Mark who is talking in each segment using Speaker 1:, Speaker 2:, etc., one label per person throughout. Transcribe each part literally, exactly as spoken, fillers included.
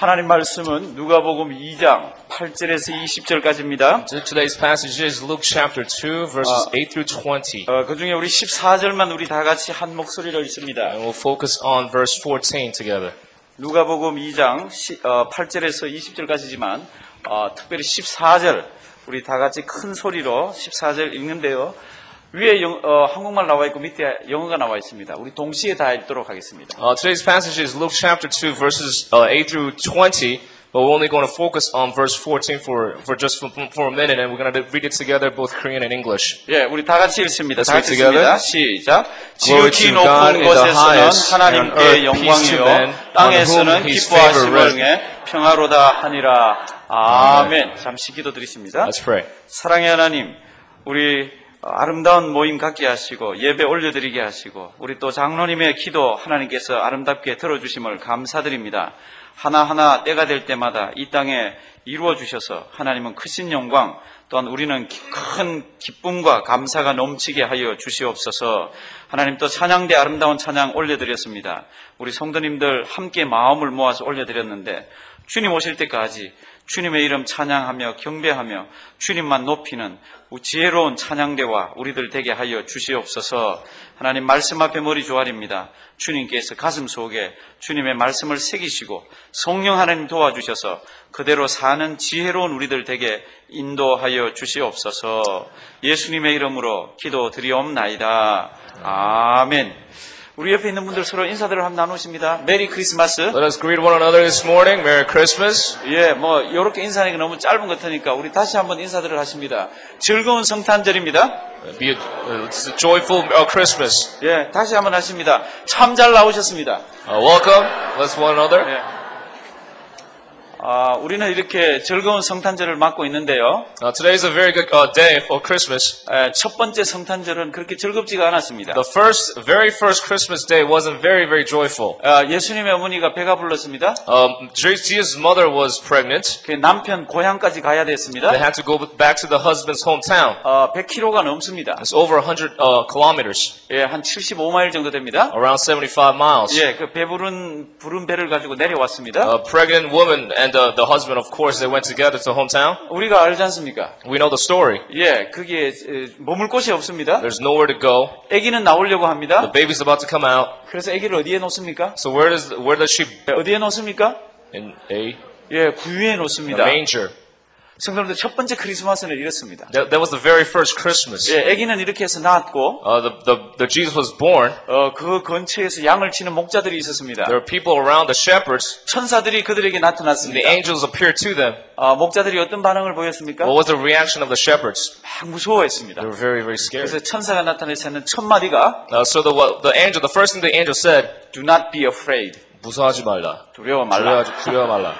Speaker 1: 하나님 말씀은 누가복음 이 장 팔 절에서 이십 절까지입니다.
Speaker 2: Today's passage is Luke chapter two, verses eight through twenty.
Speaker 1: 어, 그 중에 우리 십사 절만 우리 다 같이 한 목소리로 읽습니다.
Speaker 2: And we'll focus on verse fourteen together.
Speaker 1: 누가복음 이 장 어, 팔 절에서 이십 절까지지만 어, 특별히 십사 절 우리 다 같이 큰 소리로 십사 절 읽는데요. 위에 영, 어, 한국말 나와 있고 밑에 영어가 나와 있습니다. 우리 동시에 다 읽도록 하겠습니다.
Speaker 2: Uh, today's passage is Luke chapter two, verses uh, eight through twenty. But we're only going to focus on verse fourteen for, for just for, for a minute, and we're going to read it together, both Korean and English.
Speaker 1: 예, 우리 다 같이 읽습니다. 다
Speaker 2: Let's
Speaker 1: 같이
Speaker 2: read together.
Speaker 1: 읽습니다. 시작.
Speaker 2: Glory
Speaker 1: 지극히
Speaker 2: to God
Speaker 1: 높은
Speaker 2: in the
Speaker 1: 곳에서는
Speaker 2: highest, and on
Speaker 1: 하나님께
Speaker 2: earth peace to
Speaker 1: 영광이요,
Speaker 2: men, on
Speaker 1: 땅에서는
Speaker 2: whom his favor
Speaker 1: 기뻐하심을
Speaker 2: rests.
Speaker 1: 응해 평화로다 하니라. 아멘. 잠시 기도드리십니다.
Speaker 2: Let's pray.
Speaker 1: 사랑의 하나님, 우리 아름다운 모임 갖게 하시고 예배 올려드리게 하시고 우리 또 장로님의 기도 하나님께서 아름답게 들어주심을 감사드립니다. 하나하나 때가 될 때마다 이 땅에 이루어 주셔서 하나님은 크신 영광, 또한 우리는 큰 기쁨과 감사가 넘치게 하여 주시옵소서. 하나님 또 찬양대 아름다운 찬양 올려드렸습니다. 우리 성도님들 함께 마음을 모아서 올려드렸는데 주님 오실 때까지 주님의 이름 찬양하며 경배하며 주님만 높이는 지혜로운 찬양대와 우리들 되게 하여 주시옵소서. 하나님 말씀 앞에 머리 조아립니다. 주님께서 가슴 속에 주님의 말씀을 새기시고 성령 하나님 도와주셔서 그대로 사는 지혜로운 우리들 되게 인도하여 주시옵소서. 예수님의 이름으로 기도드리옵나이다. 아멘. 우리 옆에 있는 분들 서로 인사들을 한번 나누십니다. 메리 크리스마스.
Speaker 2: Let us greet one another this morning. Merry Christmas.
Speaker 1: 예, 뭐 이렇게 인사하기가 너무 짧은 것 같으니까 우리 다시 한번 인사들을 하십니다. 즐거운 성탄절입니다.
Speaker 2: Be a, uh, it's a joyful uh, Christmas.
Speaker 1: 예, 다시 한번 하십니다. 참 잘 나오셨습니다.
Speaker 2: Uh, welcome. Let's one another.
Speaker 1: 예. 아, 우리는 이렇게 즐거운 성탄절을 맞고 있는데요.
Speaker 2: Uh, today is a very good uh, day for Christmas.
Speaker 1: 에, 첫 번째 성탄절은 그렇게 즐겁지가 않았습니다.
Speaker 2: The first, very first Christmas day wasn't very, very joyful.
Speaker 1: 아, 예수님의 어머니가 배가 불렀습니다.
Speaker 2: Um, Jesus' mother was pregnant.
Speaker 1: 그 남편 고향까지 가야 됐습니다.
Speaker 2: They had to go back to the husband's hometown.
Speaker 1: 어, 백 킬로미터가 넘습니다.
Speaker 2: It's over one hundred uh, kilometers,
Speaker 1: 예, 한 칠십오 마일 정도 됩니다.
Speaker 2: around seventy-five miles.
Speaker 1: 예, 그 배부른 부른 배를 가지고 내려왔습니다.
Speaker 2: A pregnant woman and uh, the husband, of course, they went together to hometown.
Speaker 1: 우리가 알지 않습니까?
Speaker 2: We know the story.
Speaker 1: 예, 그게 에, 머물 곳이 없습니다.
Speaker 2: There's nowhere to go.
Speaker 1: 아기는 나오려고 합니다.
Speaker 2: The baby's about to come out.
Speaker 1: 그래서 아기를 어디에 놓습니까?
Speaker 2: So where does where does she?
Speaker 1: 어디에 놓습니까?
Speaker 2: In a,
Speaker 1: 예, 구유에
Speaker 2: a
Speaker 1: 놓습니다.
Speaker 2: manger.
Speaker 1: 성도님들 첫 번째 크리스마스는 이렇습니다.
Speaker 2: That, that was the very first Christmas.
Speaker 1: 예, 아기는 이렇게 해서 낳았고
Speaker 2: Uh, the, the the Jesus was born.
Speaker 1: 어, 그 근처에서 양을 치는 목자들이 있었습니다.
Speaker 2: There were people around the shepherds.
Speaker 1: 천사들이 그들에게
Speaker 2: And
Speaker 1: 나타났습니다.
Speaker 2: the angels appeared to them.
Speaker 1: 어, 목자들이 어떤 반응을 보였습니까?
Speaker 2: What was the reaction of the shepherds?
Speaker 1: 막 무서워했습니다.
Speaker 2: They were very, very scared.
Speaker 1: 그래서 천사가 나타내서는 첫 마디가
Speaker 2: Uh, so the what, the angel, the first thing the angel said,
Speaker 1: Do not be afraid.
Speaker 2: 무서워하지 말라.
Speaker 1: 두려워 말라.
Speaker 2: 두려워하지 두려워 말라.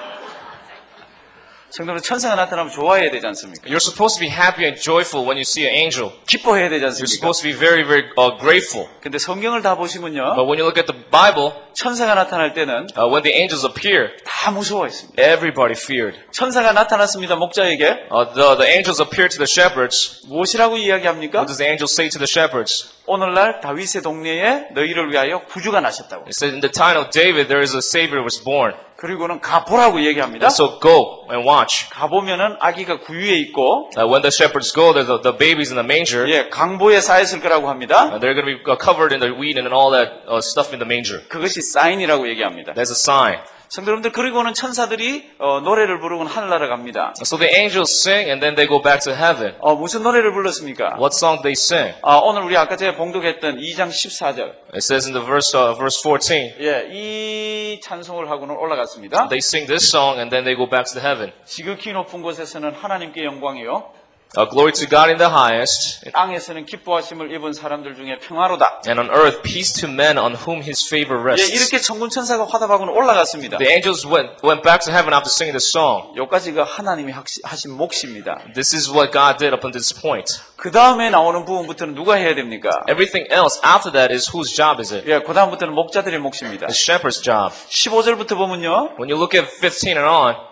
Speaker 1: 성도는 천사가 나타나면 좋아해야 되지 않습니까?
Speaker 2: You're supposed to be happy and joyful when you see an angel.
Speaker 1: 기뻐해야 되지
Speaker 2: You're
Speaker 1: 않습니까?
Speaker 2: supposed to be very, very uh, grateful.
Speaker 1: 근데 성경을 다 보시면요.
Speaker 2: But when you look at the Bible,
Speaker 1: 천사가 나타날 때는
Speaker 2: uh, when the angels appear,
Speaker 1: 다 무서워했습니다.
Speaker 2: everybody feared.
Speaker 1: 천사가 나타났습니다. 목자에게.
Speaker 2: Uh, the, the angels appeared to the shepherds.
Speaker 1: 무엇이라고 이야기합니까?
Speaker 2: What does the angel say to the shepherds?
Speaker 1: 오늘날 다윗의 동네에 너희를 위하여 구주가 나셨다고.
Speaker 2: It said, in the time of David, there is a Savior who was born.
Speaker 1: 그리고는 가보라고 얘기합니다.
Speaker 2: So go and watch.
Speaker 1: 가보면은 아기가 구유에 있고,
Speaker 2: Uh, when the shepherds go, there's the, the babies in the manger.
Speaker 1: 예, 강보에 쌓였을 거라고 합니다.
Speaker 2: And they're going to be uh, covered in the wheat and all that uh, stuff in the manger.
Speaker 1: 그것이 사인이라고 얘기합니다.
Speaker 2: That's a sign.
Speaker 1: 성도님들, 그리고는 천사들이 어, 노래를 부르고 하늘나라 갑니다.
Speaker 2: So the angels sing and then they go back to heaven.
Speaker 1: 어, 무슨 노래를 불렀습니까?
Speaker 2: What song did they sing?
Speaker 1: 아, 오늘 우리 아까 제가 봉독했던 이 장 십사 절.
Speaker 2: It says in the verse, uh, verse fourteen,
Speaker 1: 예, 이 찬송을 하고는 올라갔습니다.
Speaker 2: they sing this song and then they go back to the heaven.
Speaker 1: 지극히 높은 곳에서는 하나님께 영광이요.
Speaker 2: Uh, glory to God in the highest,
Speaker 1: 땅에서는 기뻐하심을 입은 사람들 중에 평화로다.
Speaker 2: and on earth peace to men on whom his favor
Speaker 1: 예,
Speaker 2: rests.
Speaker 1: 이렇게 천군 천사가 화답하고는 올라갔습니다.
Speaker 2: The angels went, went back to heaven after singing this song.
Speaker 1: 여기까지가 하나님이 하신 몫입니다.
Speaker 2: This is what God did up until this point.
Speaker 1: 그 다음에 나오는 부분부터는 누가 해야 됩니까?
Speaker 2: Everything else after that is whose job is it?
Speaker 1: 예, 그 다음부터는 목자들의 몫입니다.
Speaker 2: The shepherd's job.
Speaker 1: 십오 절부터 보면요.
Speaker 2: When you look at fifteen and on,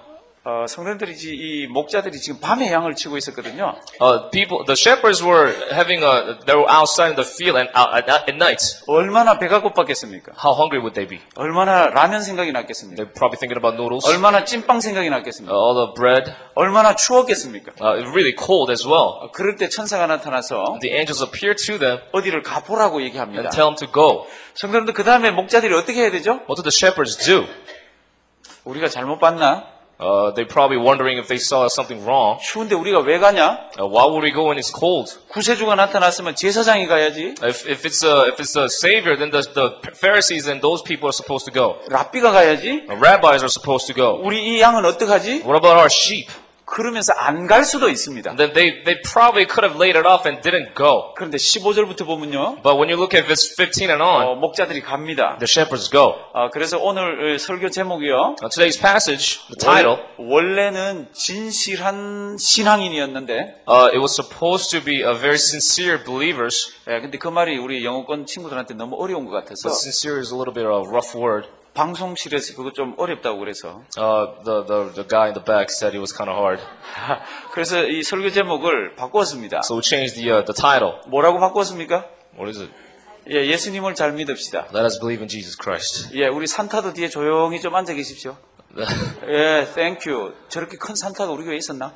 Speaker 1: 어, 성도들이 이 목자들이 지금 밤에 양을 치고 있었거든요.
Speaker 2: Uh, people, the shepherds were having a, they were outside in the field and out at, at night.
Speaker 1: 얼마나 배가 고팠겠습니까?
Speaker 2: How hungry would they be?
Speaker 1: 얼마나 라면 생각이 났겠습니까?
Speaker 2: They're probably thinking about noodles,
Speaker 1: 얼마나 찐빵 생각이
Speaker 2: uh,
Speaker 1: 났겠습니까?
Speaker 2: all the bread.
Speaker 1: 얼마나 추웠겠습니까?
Speaker 2: Uh, it's really cold as well.
Speaker 1: 어, 그럴 때 천사가 나타나서
Speaker 2: The angels appear to them
Speaker 1: 어디를 가보라고 얘기합니다.
Speaker 2: and tell them to go.
Speaker 1: 성도님들 그 다음에 목자들이 어떻게 해야 되죠?
Speaker 2: What do the shepherds do?
Speaker 1: 우리가 잘못 봤나?
Speaker 2: Uh, they're probably wondering if they saw something wrong.
Speaker 1: 추운데 우리가 왜 가냐?
Speaker 2: Uh, why would we go when it's cold?
Speaker 1: 구세주가 나타났으면 제사장이 가야지.
Speaker 2: If, if it's a if it's a savior, then the, the Pharisees and those people are supposed to go.
Speaker 1: 랍비가 가야지.
Speaker 2: The rabbis are supposed to go.
Speaker 1: 우리 이 양은 어떡하지?
Speaker 2: What about our sheep?
Speaker 1: 그러면서 안 갈 수도 있습니다.
Speaker 2: Then they they probably could have laid it off and didn't go.
Speaker 1: 그런데 십오 절부터 보면요.
Speaker 2: But when you look at verse fifteen and on,
Speaker 1: 어, 목자들이 갑니다.
Speaker 2: the shepherds go.
Speaker 1: 어, 그래서 오늘 설교 제목이요.
Speaker 2: Now today's passage, the title,
Speaker 1: 원- 원래는 진실한 신앙인이었는데,
Speaker 2: uh, it was supposed to be a very sincere believers.
Speaker 1: 예, 근데 그 말이 우리 영어권 친구들한테 너무 어려운 것 같아서
Speaker 2: But sincere is a little bit of a rough word.
Speaker 1: 방송실에서 그거 좀 어렵다고 그래서
Speaker 2: Uh, the, the the guy in the back said it was kind of hard,
Speaker 1: 그래서 이 설교 제목을 바꾸었습니다.
Speaker 2: so we changed the uh, the title.
Speaker 1: 뭐라고 바꾸었습니까?
Speaker 2: What is it?
Speaker 1: 예, 예수님을 잘 믿읍시다.
Speaker 2: Let us believe in Jesus Christ.
Speaker 1: 예, 우리 산타도 뒤에 조용히 좀 앉아 계십시오. 예, 땡큐. 저렇게 큰 산타가 우리 교회에 있었나?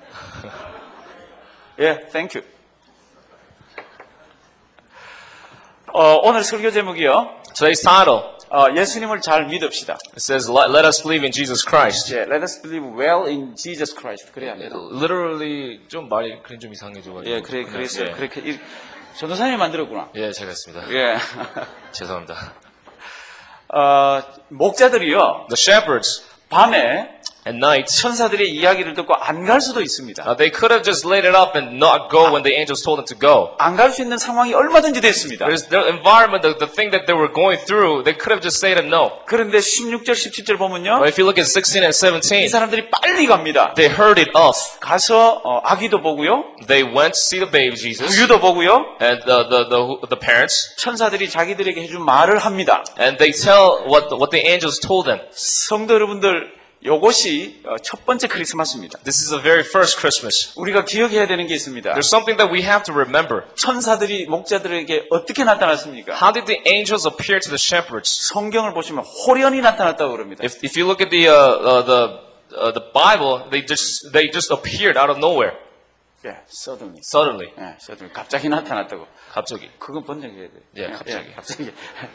Speaker 1: 예, 땡큐. 어, 오늘 설교 제목이요.
Speaker 2: Today's title,
Speaker 1: 어, 예수님을 잘 믿읍시다.
Speaker 2: it says, let, let us believe in Jesus Christ.
Speaker 1: 예, let us believe well in Jesus Christ. 그래야 합니다.
Speaker 2: Literally 좀 말이 그냥 좀 이상해져가지고.
Speaker 1: 예, 그래, 그래서
Speaker 2: 예.
Speaker 1: 그렇게 이- 전도사님이 만들었구나.
Speaker 2: 예, 제가 했습니다.
Speaker 1: 예.
Speaker 2: 죄송합니다.
Speaker 1: 어, 목자들이요.
Speaker 2: The shepherds
Speaker 1: 밤에
Speaker 2: at night,
Speaker 1: 천사들의 이야기를 듣고 안 갈 수도 있습니다.
Speaker 2: uh, they could have just laid it up and not go when the angels told them to go.
Speaker 1: 안 갈 수 있는 상황이 얼마든지 됐습니다.
Speaker 2: There's the environment, the, the thing that they were going through, they could have just said no.
Speaker 1: 그런데 십육 절, 십칠 절 보면요.
Speaker 2: But if you look at sixteen and
Speaker 1: 이
Speaker 2: seventeen,
Speaker 1: 사람들이 빨리 갑니다.
Speaker 2: they heard it off.
Speaker 1: 가서 어, 아기도 보고요.
Speaker 2: They went to see the baby Jesus
Speaker 1: 우유도 보고요.
Speaker 2: and the, the, the, the parents,
Speaker 1: 천사들이 자기들에게 해준 말을 합니다.
Speaker 2: and they tell what, what the angels told them.
Speaker 1: 성도 여러분들, 이것이 어, 첫 번째 크리스마스입니다.
Speaker 2: This is the very first Christmas.
Speaker 1: 우리가 기억해야 되는 게 있습니다.
Speaker 2: There's something that we have to remember.
Speaker 1: 천사들이 목자들에게 어떻게 나타났습니까?
Speaker 2: How did the angels appear to the shepherds?
Speaker 1: 성경을 보시면 호련히 나타났다고 그럽니다.
Speaker 2: If, if you look at the, uh, uh, the, uh, the Bible, they just, they just appeared out of nowhere.
Speaker 1: 예, suddenly.
Speaker 2: Suddenly.
Speaker 1: 예, suddenly. 갑자기 나타났다고.
Speaker 2: 갑자기.
Speaker 1: 그건 번역해야 돼.
Speaker 2: 예, 갑자기.
Speaker 1: 갑자기.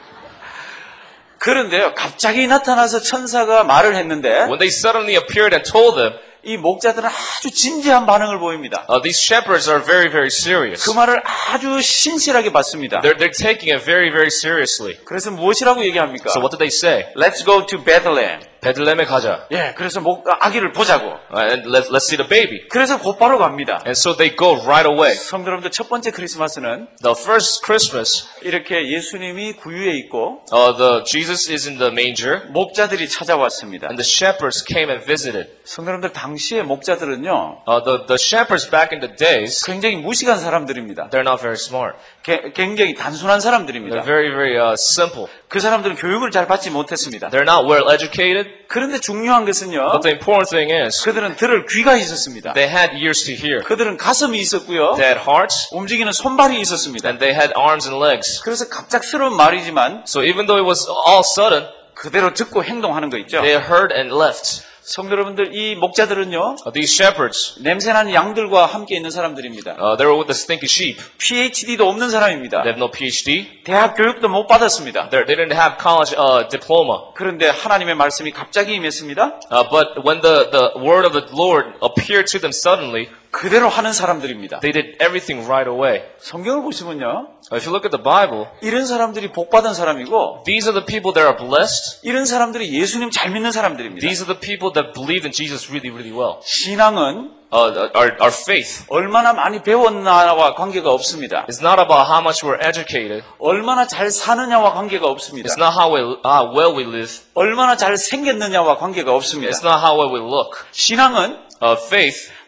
Speaker 1: 그런데요, 갑자기 나타나서 천사가 말을 했는데
Speaker 2: When they suddenly appeared and told them,
Speaker 1: 이 목자들은 아주 진지한 반응을 보입니다.
Speaker 2: uh, these shepherds are very, very serious.
Speaker 1: 그 말을 아주 신실하게 받습니다.
Speaker 2: They're, they're taking it very, very seriously.
Speaker 1: 그래서 무엇이라고 얘기합니까?
Speaker 2: So what did they say?
Speaker 1: Let's go to Bethlehem.
Speaker 2: 베들레헴에 가자.
Speaker 1: 예, 그래서 목, 아기를 보자고.
Speaker 2: Uh, and let, let's see the baby.
Speaker 1: 그래서 곧바로 갑니다.
Speaker 2: And so they go right away.
Speaker 1: 성도 여러분들, 첫 번째 크리스마스는
Speaker 2: The first Christmas,
Speaker 1: 이렇게 예수님이 구유에 있고
Speaker 2: uh, the Jesus is in the manger,
Speaker 1: 목자들이 찾아왔습니다.
Speaker 2: and the shepherds came and visited.
Speaker 1: 성도 여러분들, 당시의 목자들은요,
Speaker 2: Uh, the, the shepherds back in the days,
Speaker 1: 굉장히 무식한 사람들입니다.
Speaker 2: they're not very smart.
Speaker 1: 게- 굉장히 단순한
Speaker 2: They're
Speaker 1: 사람들입니다.
Speaker 2: very, very uh, simple.
Speaker 1: 그 사람들은 교육을 잘 받지 못했습니다.
Speaker 2: They're not well educated.
Speaker 1: 그런데 중요한 것은요,
Speaker 2: But the important thing is,
Speaker 1: 그들은 들을 귀가 있었습니다.
Speaker 2: they had ears to hear.
Speaker 1: 그들은 가슴이 있었고요,
Speaker 2: They had hearts,
Speaker 1: 움직이는 손발이 있었습니다.
Speaker 2: and they had arms and legs.
Speaker 1: 그래서 갑작스러운 말이지만
Speaker 2: So even though it was all sudden,
Speaker 1: 그대로 듣고 행동하는 거 있죠.
Speaker 2: they heard and left.
Speaker 1: 성도 여러분들, 이 목자들은요,
Speaker 2: Uh, these shepherds,
Speaker 1: 냄새나는 양들과 함께 있는 사람들입니다.
Speaker 2: uh, they were with the stinky sheep.
Speaker 1: 피에이치디도 없는 사람입니다.
Speaker 2: They have no P H D.
Speaker 1: 대학 교육도 못 받았습니다.
Speaker 2: They're, they didn't have college uh, diploma.
Speaker 1: 그런데 하나님의 말씀이 갑자기 임했습니다.
Speaker 2: Uh, but when the, the word of the Lord appeared to them suddenly,
Speaker 1: 그대로 하는 사람들입니다.
Speaker 2: they did everything right away.
Speaker 1: 성경을 보시면요,
Speaker 2: Uh, if you look at the Bible,
Speaker 1: 이런 사람들이 복 받은 사람이고,
Speaker 2: these are the people that are blessed.
Speaker 1: 이런 사람들이 예수님 잘 믿는 사람들입니다.
Speaker 2: These are the people that believe in Jesus really, really well.
Speaker 1: 신앙은
Speaker 2: Uh, our, our faith
Speaker 1: 얼마나 많이 배웠나와 관계가 없습니다.
Speaker 2: is not about how much we're educated.
Speaker 1: 얼마나 잘 사느냐와 관계가 없습니다.
Speaker 2: It's not how, we, how well we live.
Speaker 1: 얼마나 잘 생겼느냐와 관계가 없습니다.
Speaker 2: It's not how well we look.
Speaker 1: 신앙은
Speaker 2: Uh, faith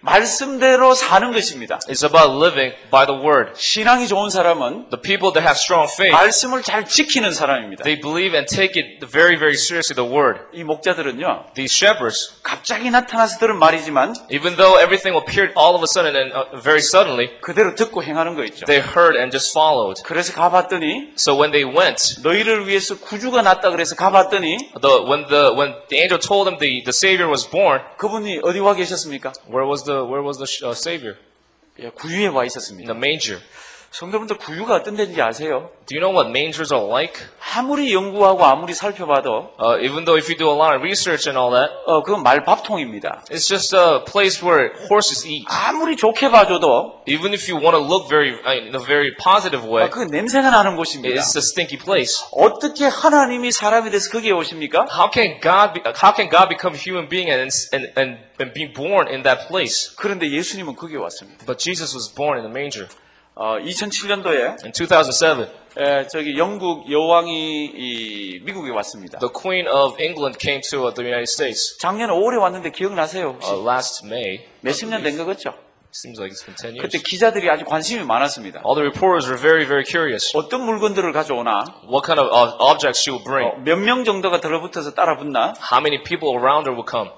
Speaker 1: 말씀대로 사는 것입니다.
Speaker 2: It's about living by the word.
Speaker 1: 신앙이 좋은 사람은
Speaker 2: The people that have strong faith,
Speaker 1: 말씀을 잘 지키는 사람입니다.
Speaker 2: they believe and take it very, very seriously, the word.
Speaker 1: 이 목자들은요,
Speaker 2: These shepherds,
Speaker 1: 갑자기 나타나서 들은 말이지만
Speaker 2: even though everything appeared all of a sudden and uh, very suddenly,
Speaker 1: 그대로 듣고 행하는 거 있죠.
Speaker 2: they heard and just followed.
Speaker 1: 그래서 가봤더니
Speaker 2: So when they went,
Speaker 1: 너희를 위해서 구주가 났다 그래서 가봤더니
Speaker 2: the, when the when the angel told them the, the Savior was born,
Speaker 1: 그분이 어디 와 계셨습니까?
Speaker 2: where was the where was the uh, Savior?
Speaker 1: 예, 구유에 와
Speaker 2: In
Speaker 1: 있었습니다.
Speaker 2: the manger.
Speaker 1: 성도분들 구유가 어떤 데인지 아세요?
Speaker 2: Do you know what mangers are like?
Speaker 1: 아무리 연구하고 아무리 살펴봐도
Speaker 2: Uh, even though if you do a lot of research and all that,
Speaker 1: 어, 그건 말밥통입니다.
Speaker 2: it's just a place where horses eat.
Speaker 1: 아무리 좋게 봐줘도
Speaker 2: Even if you want to look very I mean, in a very positive way,
Speaker 1: 어, 그 냄새가 나는 곳입니다.
Speaker 2: it's a stinky place.
Speaker 1: 어떻게 하나님이 사람이 돼서 거기에 오십니까?
Speaker 2: How can God be, how can God become a human being and and and, and be born in that place?
Speaker 1: 그런데 예수님은 거기에 왔습니다.
Speaker 2: But Jesus was born in the manger.
Speaker 1: 어, 이천칠 년도에
Speaker 2: In two thousand seven,
Speaker 1: 에, 저기 영국 여왕이 이 미국에 왔습니다.
Speaker 2: the Queen of England came to uh, the United States
Speaker 1: 작년 오월에 왔는데 기억나세요? 혹시?
Speaker 2: uh, last May.
Speaker 1: 몇십 년 된 거겠죠?
Speaker 2: Seems like it's been ten years.
Speaker 1: 그때 기자들이 아주 관심이 많았습니다.
Speaker 2: All the reporters were very, very curious.
Speaker 1: 어떤 물건들을 가져오나,
Speaker 2: What kind of uh, objects she would bring?
Speaker 1: 몇 명 정도가 들어붙어서 따라붙나,
Speaker 2: How many people around her would come?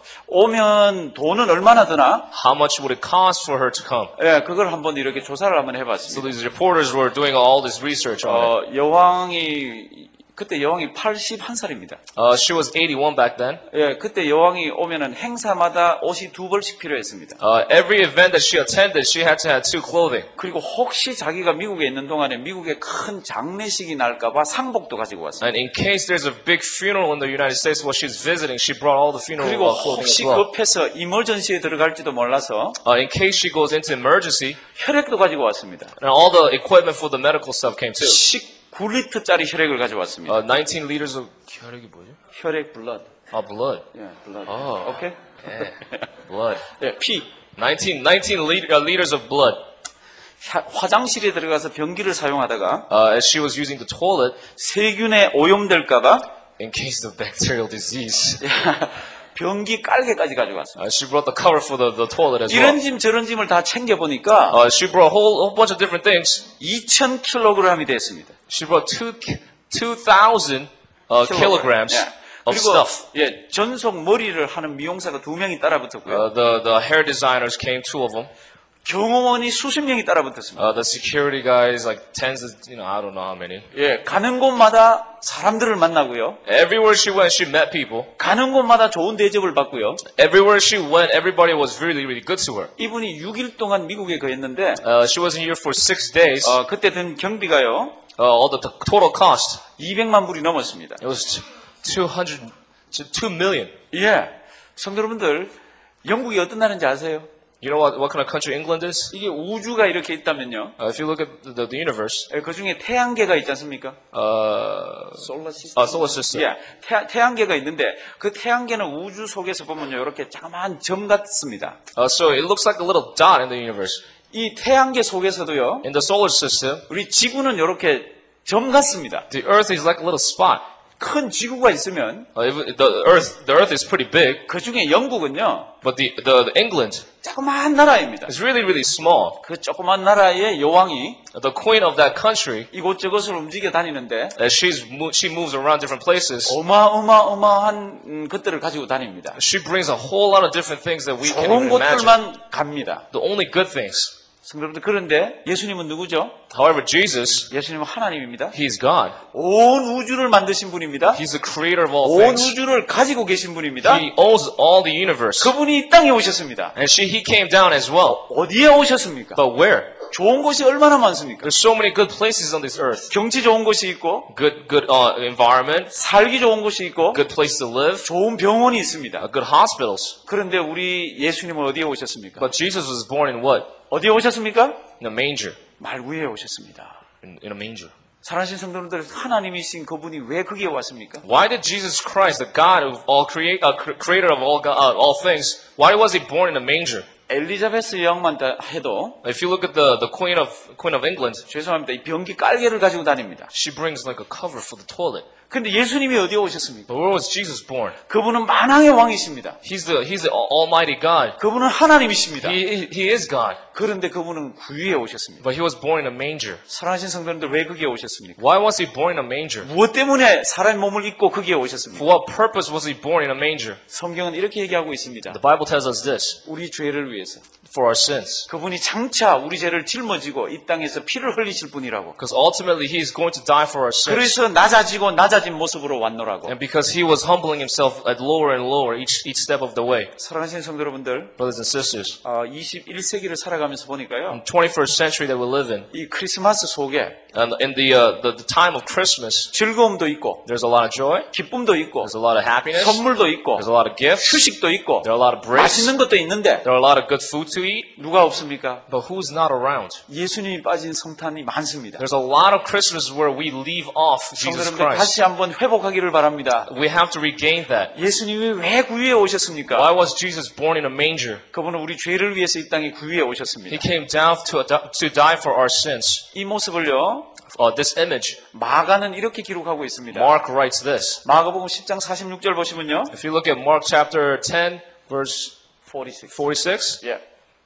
Speaker 1: 오면 돈은 얼마나 드나,
Speaker 2: How much would it cost for her to come?
Speaker 1: 예, 그걸 한번 이렇게 조사를 한번
Speaker 2: So
Speaker 1: 해봤습니다.
Speaker 2: these reporters were doing all this research on it.
Speaker 1: 어, 여왕이 그때 여왕이 팔십일 살입니다.
Speaker 2: Uh, she was eighty-one back then.
Speaker 1: 예, 그때 여왕이 오면은 행사마다 옷이 두 벌씩 필요했습니다.
Speaker 2: Uh, every event that she attended, she had to have two clothing.
Speaker 1: 그리고 혹시 자기가 미국에 있는 동안에 미국에 큰 장례식이 날까봐 상복도 가지고 왔어요.
Speaker 2: And in case there's a big funeral in the United States while she's visiting, she brought all the funeral
Speaker 1: 그리고
Speaker 2: uh, clothing as
Speaker 1: 혹시
Speaker 2: well.
Speaker 1: 급해서 이머전시에 들어갈지도 몰라서
Speaker 2: Uh, in case she goes into emergency,
Speaker 1: 혈액도 가지고 왔습니다.
Speaker 2: and all the equipment for the medical stuff came too.
Speaker 1: 십구 리터짜리 혈액을 가져왔습니다.
Speaker 2: Uh, nineteen liters of 혈액이 뭐죠?
Speaker 1: 혈액 블러드.
Speaker 2: Oh, blood.
Speaker 1: 예, 블러드.
Speaker 2: 어.
Speaker 1: 오케이?
Speaker 2: Yeah, blood.
Speaker 1: 예, 피.
Speaker 2: nineteen, nineteen liter, uh, liters of blood.
Speaker 1: 화- 화장실에 들어가서 변기를 사용하다가
Speaker 2: Uh, as she was using the toilet
Speaker 1: 세균에 오염될까봐
Speaker 2: in case of bacterial disease.
Speaker 1: 변기 깔개까지 가져왔습니다.
Speaker 2: Uh, she brought the cover for the, the toilet as
Speaker 1: 이런
Speaker 2: well.
Speaker 1: 짐 저런 짐을 다 챙겨보니까
Speaker 2: Uh, she brought a whole, whole bunch of different things.
Speaker 1: 이천 킬로그램이 됐습니다.
Speaker 2: She brought two two thousand uh, kilograms
Speaker 1: 예.
Speaker 2: of
Speaker 1: 그리고
Speaker 2: stuff.
Speaker 1: 예, 전속 머리를 하는 미용사가 두 명이 따라붙었고요.
Speaker 2: Uh, the the hair designers came, two of them.
Speaker 1: 경호원이 수십 명이 따라붙었습니다.
Speaker 2: Uh, the security guys, like tens of, you know, I don't know how many.
Speaker 1: 예, 가는 곳마다 사람들을 만나고요.
Speaker 2: Everywhere she went, she met people.
Speaker 1: 가는 곳마다 좋은 대접을 받고요.
Speaker 2: Everywhere she went, everybody was really, really good to her.
Speaker 1: 이분이 육 일 동안 미국에 거했는데
Speaker 2: Uh, she was in here for six days.
Speaker 1: 어, 그때 든 경비가요.
Speaker 2: Uh, all the, the total cost,
Speaker 1: 이백만 불이 넘었습니다.
Speaker 2: it was two hundred to two million.
Speaker 1: 예, 성도 여러분들, 영국이 어떤 나라인지 아세요?
Speaker 2: You know what, what kind of country England is?
Speaker 1: 이게 우주가 이렇게 있다면요.
Speaker 2: Uh, if you look at the, the universe,
Speaker 1: 예, 그 중에 태양계가 있지 않습니까?
Speaker 2: uh,
Speaker 1: 솔라 시스템.
Speaker 2: uh, solar system.
Speaker 1: 예, 태, 태양계가 있는데 그 태양계는 우주 속에서 보면요, 이렇게 자그마한 점 같습니다.
Speaker 2: Uh, so it looks like a little dot in the universe.
Speaker 1: 이 태양계 속에서도요,
Speaker 2: In the solar system,
Speaker 1: 우리 지구는 이렇게 점 같습니다.
Speaker 2: the Earth is like a little spot.
Speaker 1: 큰 지구가 있으면
Speaker 2: Uh, if- the Earth, the Earth is pretty big,
Speaker 1: 그 중에 영국은요,
Speaker 2: but the, the, the England
Speaker 1: 조그마한 나라입니다.
Speaker 2: is really, really small.
Speaker 1: 그 조그만 나라의 여왕이
Speaker 2: The queen of that country,
Speaker 1: 이곳저곳을 움직여 다니는데
Speaker 2: as she's mo- she moves around different places,
Speaker 1: 어마어마어마한 음, 것들을 가지고 다닙니다.
Speaker 2: she brings a whole lot of different things that we can't
Speaker 1: 좋은
Speaker 2: even imagine.
Speaker 1: 곳들만 갑니다.
Speaker 2: The only good things.
Speaker 1: 성도님들, 그런데 예수님은 누구죠?
Speaker 2: However, Jesus,
Speaker 1: 예수님은 하나님입니다.
Speaker 2: He's God.
Speaker 1: 온 우주를 만드신 분입니다.
Speaker 2: He's the creator of all
Speaker 1: 온
Speaker 2: things.
Speaker 1: 우주를 가지고 계신 분입니다.
Speaker 2: He owns all the universe.
Speaker 1: 그분이 이 땅에 오셨습니다.
Speaker 2: And she, He came down as well.
Speaker 1: 어디에 오셨습니까?
Speaker 2: But where?
Speaker 1: 좋은 곳이 얼마나 많습니까?
Speaker 2: There's so many good places on this earth.
Speaker 1: 경치 좋은 곳이 있고,
Speaker 2: Good, good uh, environment,
Speaker 1: 살기 좋은 곳이 있고,
Speaker 2: good place to live,
Speaker 1: 좋은 병원이
Speaker 2: uh,
Speaker 1: 있습니다.
Speaker 2: good hospitals.
Speaker 1: 그런데 우리 예수님은 어디에 오셨습니까?
Speaker 2: But Jesus was born in what?
Speaker 1: 어디에 오셨습니까?
Speaker 2: In a manger.
Speaker 1: 말 위에 오셨습니다.
Speaker 2: In, in a manger.
Speaker 1: 사랑하신 성도님들, 하나님이신 그분이 왜 거기에 왔습니까?
Speaker 2: Why did Jesus Christ, the God of all create, uh, cre- creator of all, God, uh, all things, why was He born in a manger?
Speaker 1: 엘리자베스 여왕만 다 해도,
Speaker 2: If you look at the, the Queen of Queen of England,
Speaker 1: 죄송합니다, 이 변기 깔개를 가지고 다닙니다.
Speaker 2: she brings like a cover for the toilet.
Speaker 1: 근데 예수님이 어디에 오셨습니까?
Speaker 2: But where was Jesus born?
Speaker 1: 그분은 만왕의 왕이십니다.
Speaker 2: He's the He's the Almighty God.
Speaker 1: 그분은 하나님이십니다.
Speaker 2: He He is God.
Speaker 1: 그런데 그분은 구유에 오셨습니다.
Speaker 2: But He was born in a manger.
Speaker 1: 사랑하신 성도님들 왜 거기에 오셨습니까?
Speaker 2: Why was He born in a manger?
Speaker 1: 무엇 때문에 사람의 몸을 입고 거기에 오셨습니까?
Speaker 2: For what purpose was He born in a manger?
Speaker 1: 성경은 이렇게 얘기하고 있습니다.
Speaker 2: The Bible tells us this:
Speaker 1: 우리 죄를 위해서.
Speaker 2: for our sins.
Speaker 1: 그분이 장차 우리 죄를 짊어지고 이 땅에서 피를 흘리실 분이라고.
Speaker 2: Because ultimately He is going to die for our sins.
Speaker 1: 그래서 낮아지고 낮아진 모습으로 왔노라고.
Speaker 2: And because He was humbling Himself at lower and lower each each step of the way.
Speaker 1: 사랑하시는 성도 여러분들,
Speaker 2: Brothers and sisters,
Speaker 1: 어, 이십일 세기를 살아가면서 보니까요.
Speaker 2: in twenty-first century that we live in,
Speaker 1: 이 크리스마스 속에
Speaker 2: and in the, uh, the the time of Christmas,
Speaker 1: 즐거움도 있고
Speaker 2: there's a lot of joy,
Speaker 1: 기쁨도 있고
Speaker 2: there's a lot of happiness,
Speaker 1: 선물도 있고
Speaker 2: there's a lot of gifts,
Speaker 1: 휴식도 있고
Speaker 2: there are a lot of breaks,
Speaker 1: 맛있는 것도 있는데
Speaker 2: there are a lot of good food to eat,
Speaker 1: 누가 없습니까?
Speaker 2: but who's not around?
Speaker 1: 예수님이 빠진 성탄이 많습니다.
Speaker 2: There's a lot of Christmas where we leave off Jesus
Speaker 1: 성도님들
Speaker 2: Christ.
Speaker 1: 다시 한번 회복하기를 바랍니다.
Speaker 2: We have to regain that.
Speaker 1: 예수님이 왜 구유에 오셨습니까?
Speaker 2: Why was Jesus born in a manger?
Speaker 1: 그분은 우리 죄를 위해서 이 땅에 구유에
Speaker 2: He
Speaker 1: 오셨습니다.
Speaker 2: came down to, to die for our sins.
Speaker 1: 이 모습을요,
Speaker 2: Uh, this image,
Speaker 1: 마가는 이렇게 기록하고 있습니다.
Speaker 2: Mark writes this.
Speaker 1: 마가복음 십 장 사십육 절 보시면요.
Speaker 2: If you look at Mark chapter ten, verse
Speaker 1: 사십육.
Speaker 2: forty-six,
Speaker 1: 예.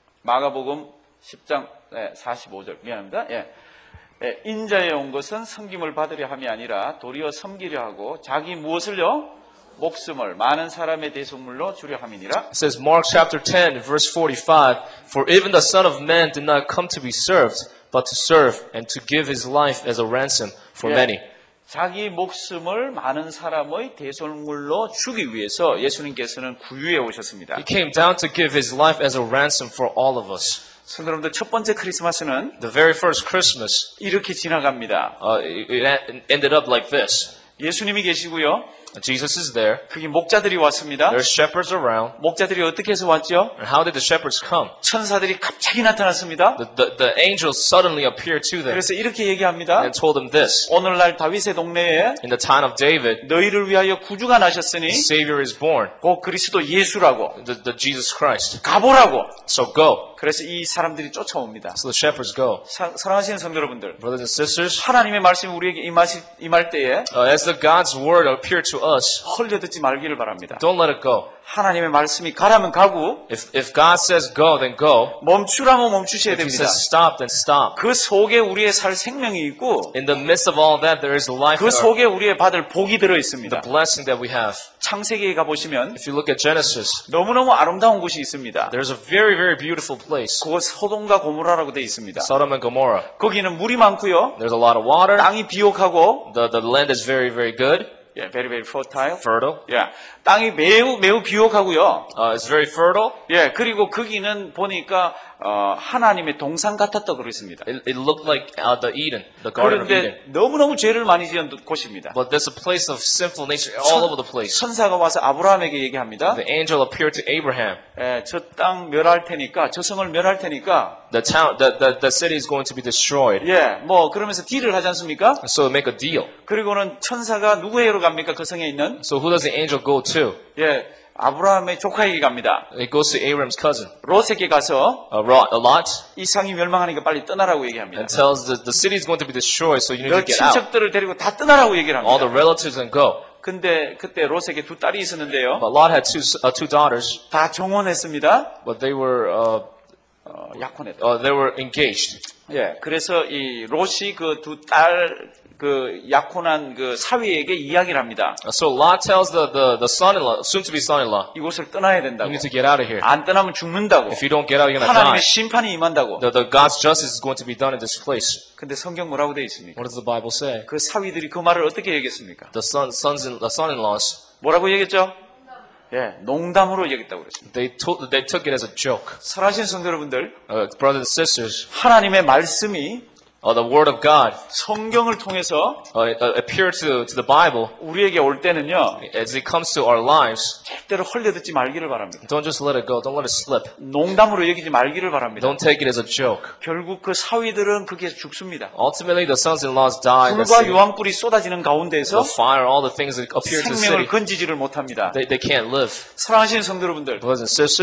Speaker 1: 마가복음 십 장 네, 사십오 절. 미안합니다. 예. 예. 인자에 온 것은 섬김을 받으려 함이 아니라 도리어 섬기려 하고 자기 무엇을요? 목숨을 많은 사람의 대속물로 주려 함이니라.
Speaker 2: it says Mark chapter ten, verse forty-five, For even the Son of Man did not come to be served, but to serve and to give his life as a ransom for
Speaker 1: 예.
Speaker 2: many.
Speaker 1: 자기 목숨을 많은 사람의 대속물로 주기 위해서 예수님께서는 구유에 오셨습니다.
Speaker 2: He came down to give his life as a ransom for all of us.
Speaker 1: 성도 여러분들, 첫 번째 크리스마스는
Speaker 2: The very first Christmas,
Speaker 1: 이렇게 지나갑니다.
Speaker 2: uh, it, it ended up like this.
Speaker 1: 예수님이 계시고요.
Speaker 2: Jesus is there.
Speaker 1: 거기 목자들이 왔습니다.
Speaker 2: There's shepherds around.
Speaker 1: 목자들이 어떻게 해서 왔죠?
Speaker 2: And how did the shepherds come?
Speaker 1: 천사들이 갑자기 나타났습니다.
Speaker 2: The, the, the angels suddenly appeared to them
Speaker 1: 그래서 이렇게 얘기합니다.
Speaker 2: and told them this.
Speaker 1: 오늘날 다윗의 동네에
Speaker 2: In the time of David,
Speaker 1: 너희를 위하여 구주가 나셨으니
Speaker 2: the Savior is born,
Speaker 1: 곧 그리스도 예수라고
Speaker 2: the, the Jesus Christ.
Speaker 1: 가보라고.
Speaker 2: So go.
Speaker 1: 그래서 이 사람들이 쫓아옵니다.
Speaker 2: So the shepherds go.
Speaker 1: 사, 사랑하시는 성도 여러분들,
Speaker 2: Brothers and sisters,
Speaker 1: 하나님의 말씀이 우리에게 임하시, 임할 때에
Speaker 2: uh, as the God's word appeared to us,
Speaker 1: 헐려 듣지 말기를 바랍니다.
Speaker 2: don't let it go.
Speaker 1: 하나님의 말씀이 가라면 가고
Speaker 2: If, if God says go, then go.
Speaker 1: 멈추라면 멈추셔야
Speaker 2: If He
Speaker 1: 됩니다.
Speaker 2: says stop, then stop.
Speaker 1: 그 속에 우리의 살 생명이 있고
Speaker 2: In the midst of all that, there is life
Speaker 1: 그
Speaker 2: in our,
Speaker 1: 속에 우리의 받을 복이 들어
Speaker 2: the
Speaker 1: 있습니다.
Speaker 2: blessing that we have.
Speaker 1: 창세기에 가보시면
Speaker 2: If you look at Genesis,
Speaker 1: 너무너무 아름다운 곳이 있습니다.
Speaker 2: there's a very, very beautiful place,
Speaker 1: 그곳 소돔과 고모라라고 되어 있습니다.
Speaker 2: Sodom and Gomorrah.
Speaker 1: 거기는 물이 많고요.
Speaker 2: There's a lot of water.
Speaker 1: 땅이 비옥하고
Speaker 2: The, the land is very, very good,
Speaker 1: 예, very very fertile.
Speaker 2: fertile.
Speaker 1: 예, 땅이 매우 매우 비옥하고요.
Speaker 2: Uh, it's very fertile.
Speaker 1: 예, 그리고 거기는 보니까 어, 하나님의 동산 같았다고 그랬습니다.
Speaker 2: It, it looked like uh, the Eden, the Garden of Eden.
Speaker 1: 그런데 너무너무 죄를 많이 지은 곳입니다.
Speaker 2: But there's a place of sinful nature all over the place.
Speaker 1: 천사가 와서 아브라함에게 얘기합니다.
Speaker 2: The angel appeared to Abraham.
Speaker 1: 예, 저 땅 멸할 테니까, 저 성을 멸할 테니까,
Speaker 2: The town, the, the, the city is going to be destroyed.
Speaker 1: 예, 뭐 그러면서 딜을 하지 않습니까?
Speaker 2: So make a deal.
Speaker 1: 그리고는 천사가 누구에게로 갑니까? 그 성에 있는
Speaker 2: So who does the angel go to?
Speaker 1: 예, 아브라함의 조카에게 갑니다.
Speaker 2: It goes to Abraham's cousin,
Speaker 1: 롯에게 가서
Speaker 2: uh, Lot, uh, Lot,
Speaker 1: 이 상이 멸망하니까 빨리 떠나라고 얘기합니다.
Speaker 2: and tells the, the city is going to be destroyed, so you need
Speaker 1: 너
Speaker 2: to get out.
Speaker 1: 친척들을 데리고 다 떠나라고 얘기를
Speaker 2: All the
Speaker 1: 합니다.
Speaker 2: relatives and go.
Speaker 1: 근데 그때 롯에게 두 딸이 있었는데요.
Speaker 2: But Lot had two, uh, two daughters,
Speaker 1: 다 정혼했습니다.
Speaker 2: but they were, uh,
Speaker 1: 어, 약혼했다.
Speaker 2: uh, they were engaged.
Speaker 1: 예, 그래서 이 롯이 그 두 딸 그 약혼한 그 사위에게 이야기를 합니다.
Speaker 2: So Lot tells the, the, the son-in-law, soon-to-be son-in-law,
Speaker 1: 이곳을 떠나야
Speaker 2: you
Speaker 1: 된다고.
Speaker 2: need to get out of here.
Speaker 1: 안 떠나면 죽는다고.
Speaker 2: If you don't get out, you're going to
Speaker 1: 하나님의
Speaker 2: die.
Speaker 1: 심판이 임한다고.
Speaker 2: The, the God's justice is going to be done in this place.
Speaker 1: 근데 성경 뭐라고 되어 있습니까?
Speaker 2: What does the Bible say?
Speaker 1: 그 사위들이 그 말을 어떻게 얘기했습니까?
Speaker 2: The son, sons, in, the son-in-laws,
Speaker 1: 뭐라고 얘기했죠? 예, 농담으로 얘기했다고 그랬습니다.
Speaker 2: they took, they took it as a joke.
Speaker 1: 사랑하시는 성도 여러분들,
Speaker 2: Uh, brothers and sisters,
Speaker 1: 하나님의 말씀이
Speaker 2: uh, the Word of God
Speaker 1: 성경을 통해서
Speaker 2: uh, uh, appear to, to the Bible
Speaker 1: 우리에게 올 때는요,
Speaker 2: as it comes to our lives.
Speaker 1: 절대로 헐려듣지 말기를 바랍니다.
Speaker 2: Don't just let it go. Don't let it slip.
Speaker 1: 농담으로 여기지 말기를 바랍니다.
Speaker 2: Don't take it as a joke.
Speaker 1: 결국 그 사위들은 거기에서 죽습니다.
Speaker 2: Ultimately, the sons-in-laws die. The,
Speaker 1: 불과
Speaker 2: city,
Speaker 1: 유황불이 쏟아지는 가운데에서
Speaker 2: the fire, all the things that appear to the
Speaker 1: 생명을
Speaker 2: city,
Speaker 1: 건지지를 못합니다.
Speaker 2: they, they can't live.
Speaker 1: 사랑하시는 성도 여러분들,
Speaker 2: Brothers and sisters,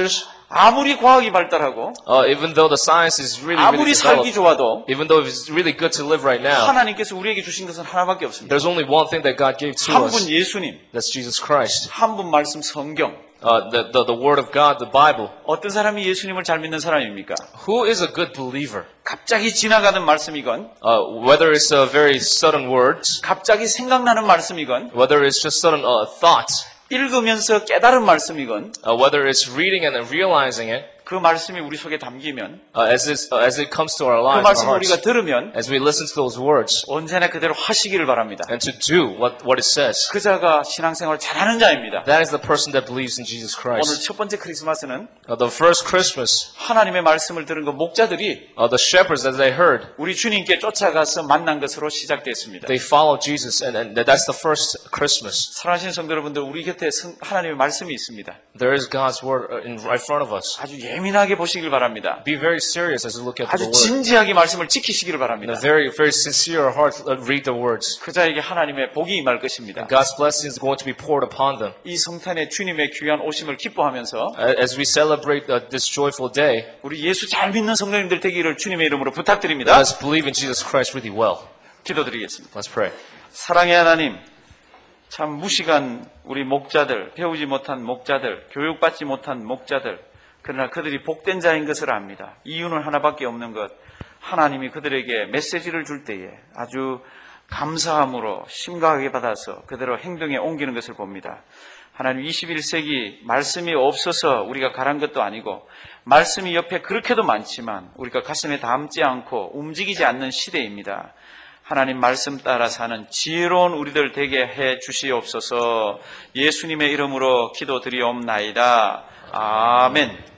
Speaker 1: 아무리 과학이 발달하고
Speaker 2: Uh, even though the science is really, really
Speaker 1: 아무리 살기
Speaker 2: developed,
Speaker 1: 좋아도
Speaker 2: even though it's really good to live right now,
Speaker 1: 하나님께서 우리에게 주신 것은 하나밖에 없습니다.
Speaker 2: there's only one thing that God gave to
Speaker 1: 한
Speaker 2: us.
Speaker 1: 분 예수님,
Speaker 2: That's Jesus Christ.
Speaker 1: 한 분 말씀 성경.
Speaker 2: Uh, the, the, the Word of God, the Bible.
Speaker 1: 어떤 사람이 예수님을 잘 믿는 사람입니까?
Speaker 2: Who is a good believer?
Speaker 1: 갑자기 지나가는 말씀이건
Speaker 2: Uh, whether it's uh, very sudden words,
Speaker 1: 갑자기 생각나는 말씀이건
Speaker 2: whether it's just sudden uh, thoughts,
Speaker 1: 읽으면서 깨달은 말씀이건
Speaker 2: uh, whether it's reading and then realizing it,
Speaker 1: 그 말씀이 우리 속에 담기면
Speaker 2: uh, as, it's, uh, as it comes to our
Speaker 1: 그
Speaker 2: lives, our
Speaker 1: 말씀을
Speaker 2: hearts,
Speaker 1: 우리가 들으면
Speaker 2: as we listen to those words,
Speaker 1: 언제나 그대로 하시기를 바랍니다.
Speaker 2: and to do what, what it says.
Speaker 1: 그 자가 신앙생활 잘하는 자입니다.
Speaker 2: That is the person that believes in Jesus
Speaker 1: 오늘
Speaker 2: Christ.
Speaker 1: 첫 번째 크리스마스는
Speaker 2: Uh, the first Christmas,
Speaker 1: 하나님의 말씀을 들은 그 목자들이
Speaker 2: uh, the shepherds, as they heard,
Speaker 1: 우리 주님께 쫓아가서 만난 것으로 시작됐습니다.
Speaker 2: they followed Jesus, and, and that's the first Christmas.
Speaker 1: 사랑하시는 성도 여러분들, 우리 곁에 성- 하나님의 말씀이 있습니다.
Speaker 2: There is God's Word uh, in, right in front of us.
Speaker 1: 아주 예민하게 보시길 바랍니다.
Speaker 2: Be very serious as you look at the
Speaker 1: 아주
Speaker 2: Word.
Speaker 1: 진지하게 말씀을 지키시기를
Speaker 2: In a
Speaker 1: 바랍니다.
Speaker 2: very, very sincere heart, uh, read the words.
Speaker 1: 그 자에게 하나님의 복이 임할 것입니다.
Speaker 2: God's blessing is going to be poured upon them.
Speaker 1: 이 성탄에 주님의 귀한 오심을 기뻐하면서
Speaker 2: Uh, As we celebrate uh, this joyful day,
Speaker 1: 우리 예수 잘 믿는 성도님들 되기를 주님의 이름으로
Speaker 2: let
Speaker 1: 부탁드립니다.
Speaker 2: us believe in Jesus Christ really well.
Speaker 1: 기도드리겠습니다.
Speaker 2: Let's pray.
Speaker 1: 사랑의 하나님, 참 무식한 우리 목자들, 배우지 못한 목자들, 교육받지 못한 목자들, 그러나 그들이 복된 자인 것을 압니다. 이유는 하나밖에 없는 것. 하나님이 그들에게 메시지를 줄 때에 아주 감사함으로 심각하게 받아서 그대로 행동에 옮기는 것을 봅니다. 하나님, 이십일 세기 말씀이 없어서 우리가 가란 것도 아니고 말씀이 옆에 그렇게도 많지만 우리가 가슴에 담지 않고 움직이지 않는 시대입니다. 하나님 말씀 따라 사는 지혜로운 우리들 되게 해 주시옵소서. 예수님의 이름으로 기도드리옵나이다. 아멘.